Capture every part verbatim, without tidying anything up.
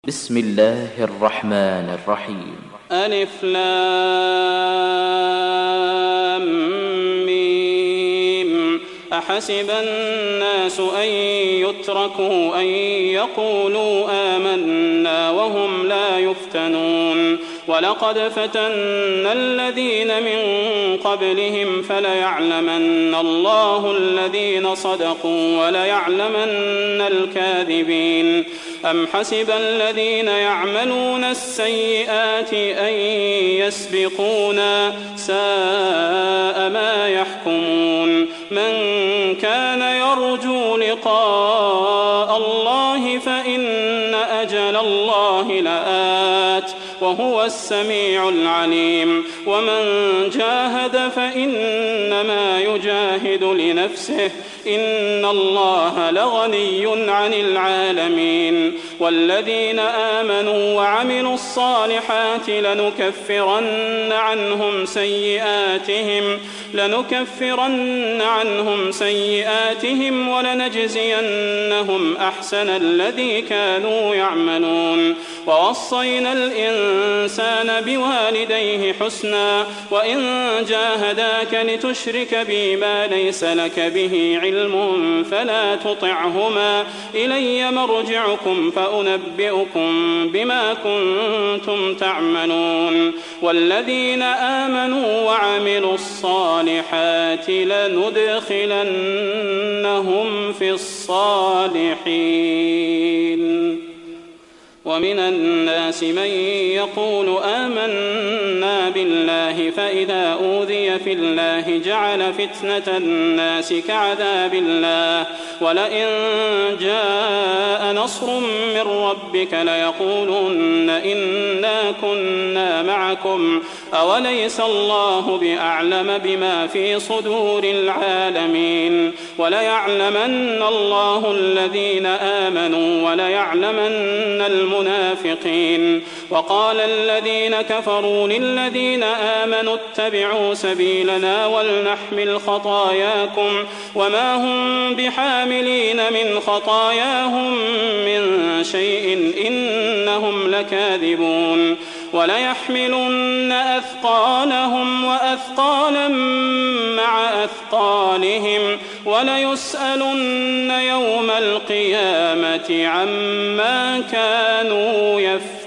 بسم الله الرحمن الرحيم. ألف لام ميم. أحسب الناس أن يتركوا أن يقولوا آمنا وهم لا يفتنون ولقد فتنا الذين من قبلهم فليعلمن الله الذين صدقوا وليعلمن الكاذبين. أم حسب الذين يعملون السيئات أن يسبقونا ساء ما يحكمون. من كان يرجو لقاء الله فإن أجل الله لآت وهو السميع العليم. ومن جاهد فإنما يجاهد لنفسه إن الله لغني عن العالمين. والذين آمنوا وعملوا الصالحات لنكفرن عنهم سيئاتهم لنكفرن عنهم سيئاتهم ولنجزينهم أحسن الذي كانوا يعملون. ووصينا الإنسان بوالديه حسنا وإن جاهداك لتشرك بي ما ليس لك به علم فلا تطعهما إلي مرجعكم فأنبئكم بما كنتم تعملون. والذين آمنوا وعملوا الصالحات لندخلنهم في الصالحين. ومن الناس من يقول آمنا بالله فإذا أوذي في الله جعل فتنة الناس كعذاب الله ولئن جاء نصر من ربك ليقولن إنا كنا معكم أوليس الله بأعلم بما في صدور العالمين. وليعلمن الله الذين آمنوا وليعلمن المنافقين. وقال الذين كفروا للذين آمنوا اتبعوا سبيلنا ولنحمل خطاياكم وما هم بحاملين من خطاياهم من شيء إنهم لكاذبون. وليحملن أثقالهم وأثقالا مع أثقالهم وليسألن يوم القيامة عما كانوا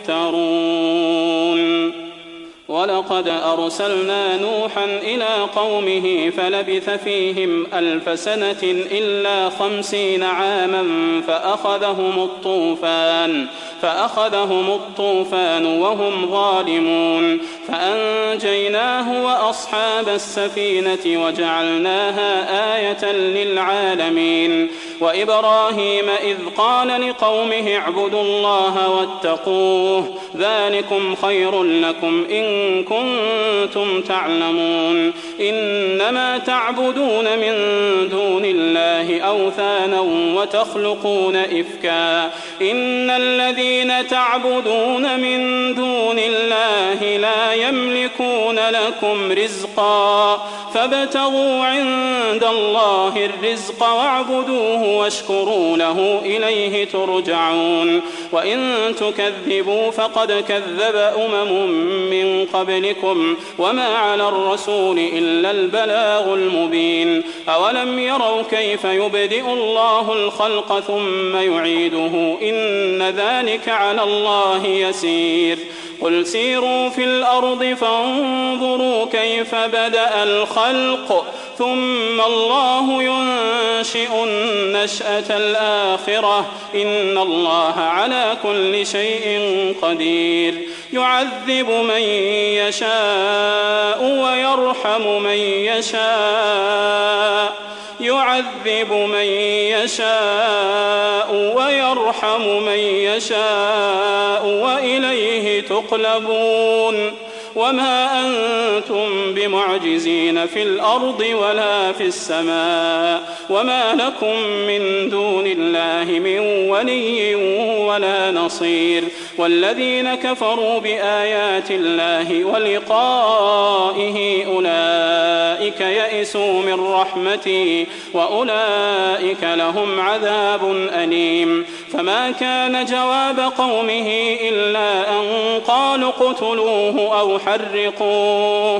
يفترون. ولقد أرسلنا نوحا إلى قومه فلبث فيهم ألف سنة إلا خمسين عاما فأخذهم الطوفان فأخذهم الطوفان وهم ظالمون فأنجيناه وأصحاب السفينة وجعلناها آية للعالمين. وإبراهيم إذ قال لقومه اعبدوا الله واتقوه ذلكم خير لكم إن كنتم تعلمون. إنما تعبدون من دون الله أوثانا وتخلقون إفكا إن الذين تعبدون من دون الله لا يملكون لكم رزقا فابتغوا عند الله الرزق واعبدوه واشكروا له إليه ترجعون. وإن تكذبوا فقد كذب أمم من قبلكم وما على الرسول إلا البلاغ المبين. أولم يروا كيف يبدئ الله الخلق ثم يعيده إن ذلك على الله يسير. قل سيروا في الأرض فانظروا كيف بدأ الخلق ثم الله ينشئ النشأة الآخرة إن الله على كل شيء قدير. يعذب من يشاء ويرحم من يشاء يعذب من يشاء ويرحم من يشاء وإليه تقلبون. وما أنتم بمعجزين في الأرض ولا في السماء وما لكم من دون الله من ولي ولا نصير. والذين كفروا بآيات الله ولقائه أولئك يئسوا من رحمتي وأولئك لهم عذاب أليم. فما كان جواب قومه إلا أن قالوا اقتلوه أو حرقوه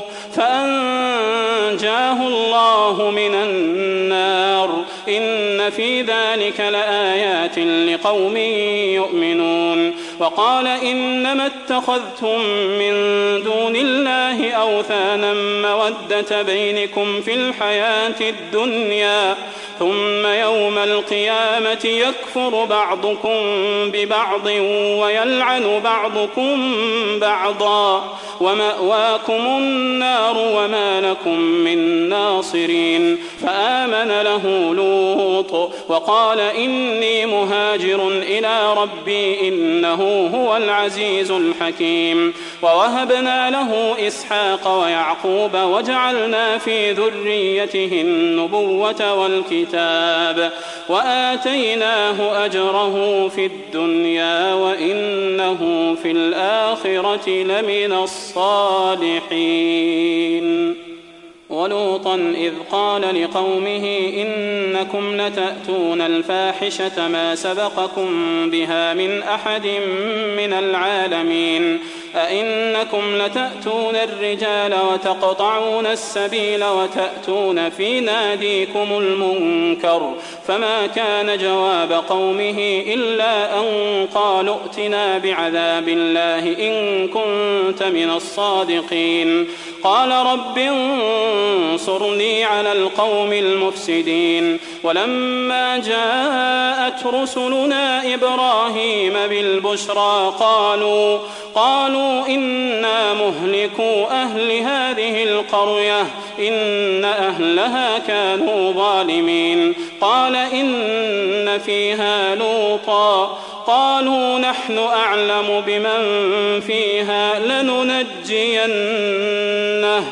فأنجاه الله من النار إن في ذلك لآيات لقوم يؤمنون. وقال إنما اتخذتم من دون الله أوثانا مودة بينكم في الحياة الدنيا ثم يوم القيامة يكفر بعضكم ببعض ويلعن بعضكم بعضا ومأواكم النار وما لكم من ناصرين. فآمن له لوط وقال إني مهاجر إلى ربي إنه هو العزيز الحكيم. ووهبنا له إسحاق ويعقوب وجعلنا في ذريته النبوة والكتاب وآتيناه أجره في الدنيا وإنه في الآخرة لمن الصالحين. ولوطا إذ قال لقومه إنكم لتأتون الفاحشة ما سبقكم بها من أحد من العالمين أئنكم لتأتون الرجال وتقطعون السبيل وتأتون في ناديكم المنكر فما كان جواب قومه إلا أن قالوا ائتنا بعذاب الله إن كنت من الصادقين. قال رب انصرني على القوم المفسدين. ولما جاءت رسلنا إبراهيم بالبشرى قالوا قالوا إنا مهلكو أهل هذه القرية إن أهلها كانوا ظالمين. قال إن فيها لوطا قالوا نحن أعلم بمن فيها لننجينه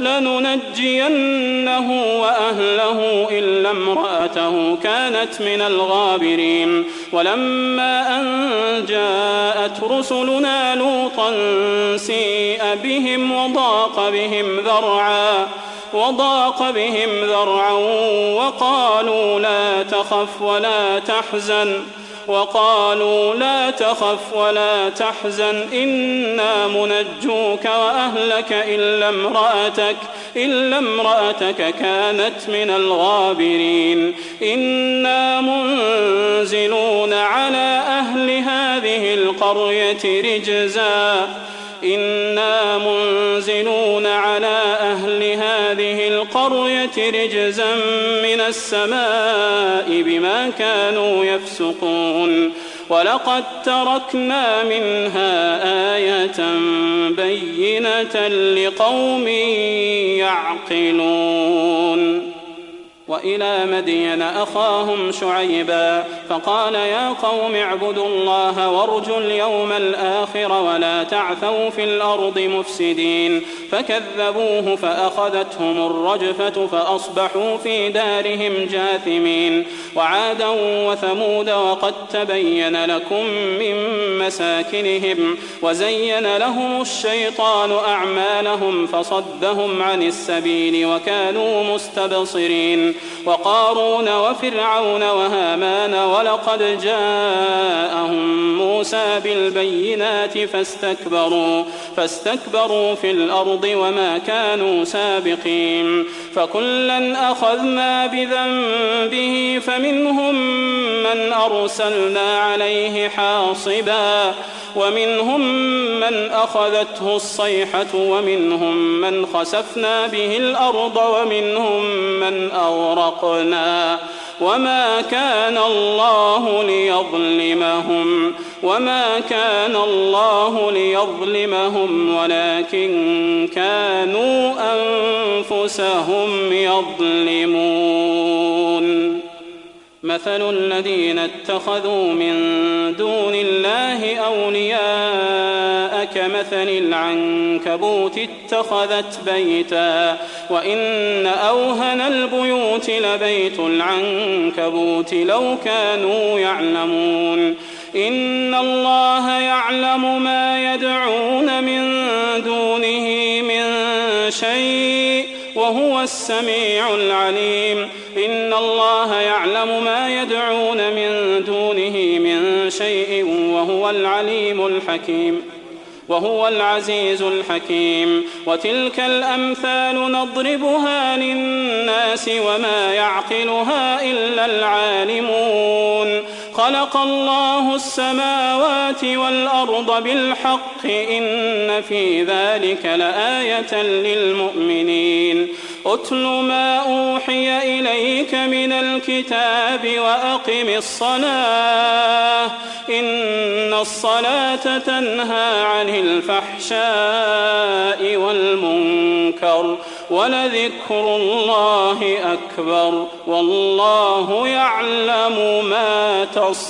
لننجينه وأهله إلا امرأته كانت من الغابرين. ولما أن جاءت رسلنا لوطا سيء بهم وضاق بهم ذرعا وضاق بهم ذرعا وقالوا لا تخف ولا تحزن وقالوا لا تخف ولا تحزن إنا منجوك وأهلك إلا امرأتك إلا امرأتك كانت من الغابرين. إنا منزلون على أهل هذه القرية رجزا إنا منزلون على أهل هذه القرية رجزا من السماء بما كانوا يفسقون. ولقد تركنا منها آية بينة لقوم يعقلون. وإلى مدين أخاهم شعيبا فقال يا قوم اعبدوا الله وارجوا اليوم الآخر ولا تعثوا في الأرض مفسدين. فكذبوه فأخذتهم الرجفة فأصبحوا في دارهم جاثمين. وعادا وثمود وقد تبين لكم من مساكنهم وزين لهم الشيطان أعمالهم فصدهم عن السبيل وكانوا مستبصرين. وقارون وفرعون وهامان ولقد جاءهم موسى بالبينات فاستكبروا فاستكبروا في الأرض وما كانوا سابقين. فكلا أخذنا بذنبه فمنهم من أرسلنا عليه حاصبا ومنهم من أخذته الصيحة ومنهم من خسفنا به الأرض ومنهم من أغرقنا وما كان الله ليظلمهم وما كان الله ليظلمهم ولكن كانوا أنفسهم يظلمون. مثل الذين اتخذوا من دون الله أولياء كمثل العنكبوت اتخذت بيتا وإن أوهن البيوت لبيت العنكبوت لو كانوا يعلمون. إن الله يعلم ما يدعون من دونه من شيء وهو السميع العليم. إن الله يعلم ما يدعون من دونه من العليم الحكيم وهو العزيز الحكيم. وتلك الأمثال نضربها للناس وما يعقلها إلا العالمون. خلق الله السماوات والأرض بالحق إن في ذلك لآية للمؤمنين. أتل ما أوحي إليك من الكتاب وأقم الصلاة إن الصلاة تنهى عن الفحشاء والمنكر ولذكر الله أكبر والله يعلم ما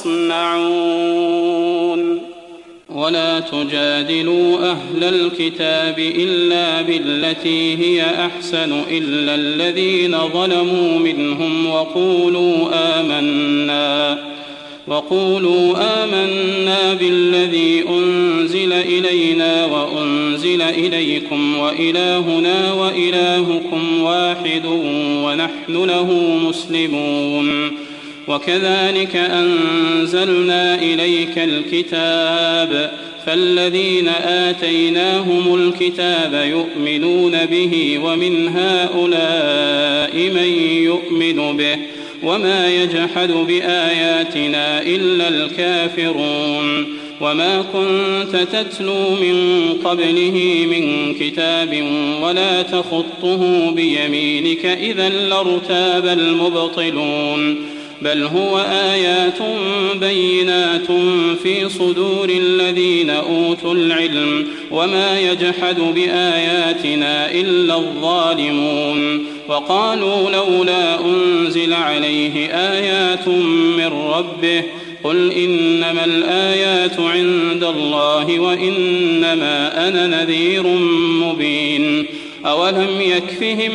تصنعون. ولا تجادلوا أهل الكتاب إلا بالتي هي أحسن إلا الذين ظلموا منهم وقولوا آمنا وقولوا آمنا بالذي أنزل إلينا وأنزل إليكم وإلهنا وإلهكم واحد ونحن له مسلمون. وكذلك أنزلنا إليك الكتاب فالذين آتيناهم الكتاب يؤمنون به ومن هؤلاء من يؤمن به وما يجحد بآياتنا إلا الكافرون. وما كنت تتلو من قبله من كتاب ولا تخطه بيمينك إذا لارتاب المبطلون. بل هو آيات بينات في صدور الذين أوتوا العلم وما يجحد بآياتنا إلا الظالمون. وقالوا لولا أنزل عليه آيات من ربه قل إنما الآيات عند الله وإنما أنا نذير مبين. أولم يكفهم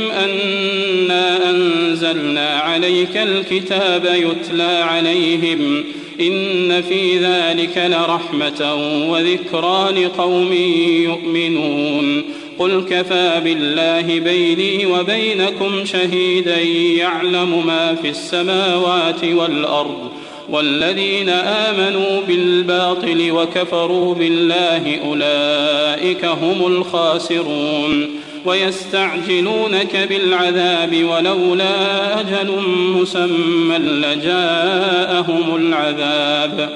أنا أنزلنا عليك الكتاب يتلى عليهم إن في ذلك لرحمة وذكرى لقوم يؤمنون. قل كفى بالله بيني وبينكم شهيدا يعلم ما في السماوات والأرض والذين آمنوا بالباطل وكفروا بالله أولئك هم الخاسرون. ويستعجلونك بالعذاب ولولا أجل مسمى لجاءهم العذاب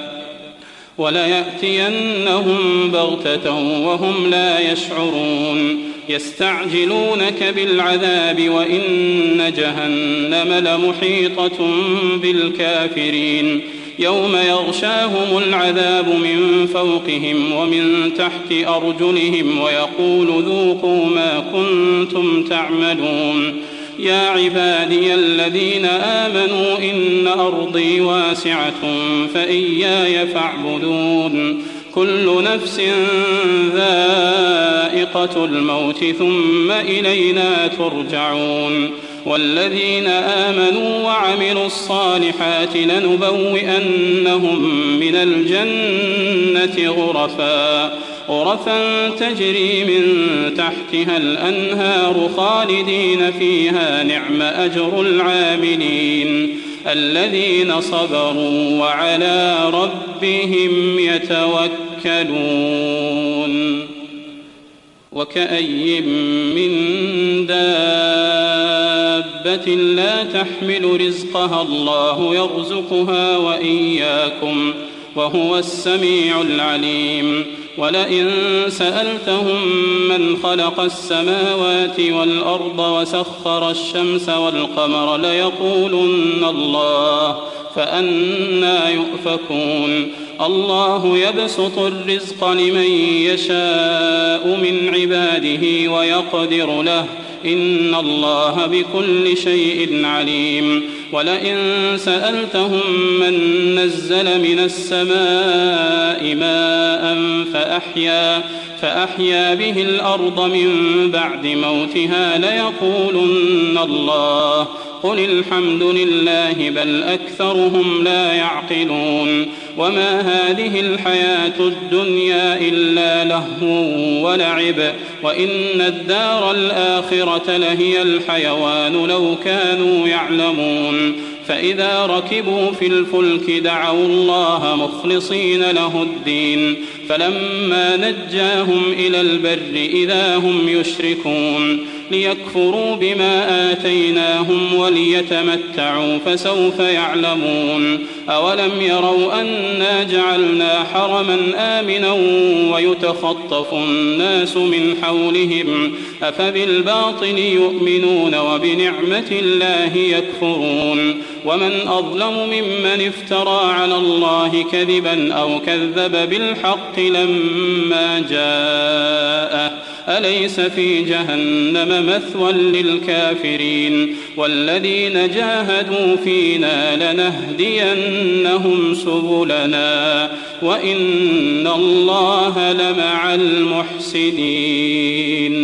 وليأتينهم بغتة وهم لا يشعرون. يستعجلونك بالعذاب وإن جهنم لمحيطة بالكافرين. يوم يغشاهم العذاب من فوقهم ومن تحت أرجلهم ويقول ذوقوا ما كنتم تعملون. يا عبادي الذين آمنوا إن أرضي واسعة فإياي فاعبدون. كل نفس ذائقة الموت ثم إلينا ترجعون. والذين آمنوا وعملوا الصالحات لنبوئنهم من الجنة غرفا غرفا تجري من تحتها الأنهار خالدين فيها نعم أجر العاملين الذين صبروا وعلى ربهم يتوكلون. وكأي من دابة لا تحمل رزقها الله يرزقها وإياكم وهو السميع العليم. ولئن سألتهم من خلق السماوات والأرض وسخر الشمس والقمر ليقولن الله فأنى يؤفكون. الله يبسط الرزق لمن يشاء من عباده ويقدر له إن الله بكل شيء عليم. ولئن سألتهم من نزل من السماء ماء فأحيا, فأحيا به الأرض من بعد موتها ليقولن الله قل الحمد لله بل أكثرهم لا يعقلون. وما هذه الحياة الدنيا إلا لهو ولعب وإن الدار الآخرة لهي الحيوان لو كانوا يعلمون. فإذا ركبوا في الفلك دعوا الله مخلصين له الدين فلما نجاهم إلى البر إذا هم يشركون ليكفروا بما آتيناهم وليتمتعوا فسوف يعلمون أولم يروا أنا جعلنا حرما آمنا ويتخطف الناس من حولهم أفبالباطل يؤمنون وبنعمة الله يكفرون ومن أظلم ممن افترى على الله كذبا أو كذب بالحق لما جاءه أليس في جهنم مثوى للكافرين والذين جاهدوا فينا لنهدينهم سبلنا وإن الله لمع المحسنين.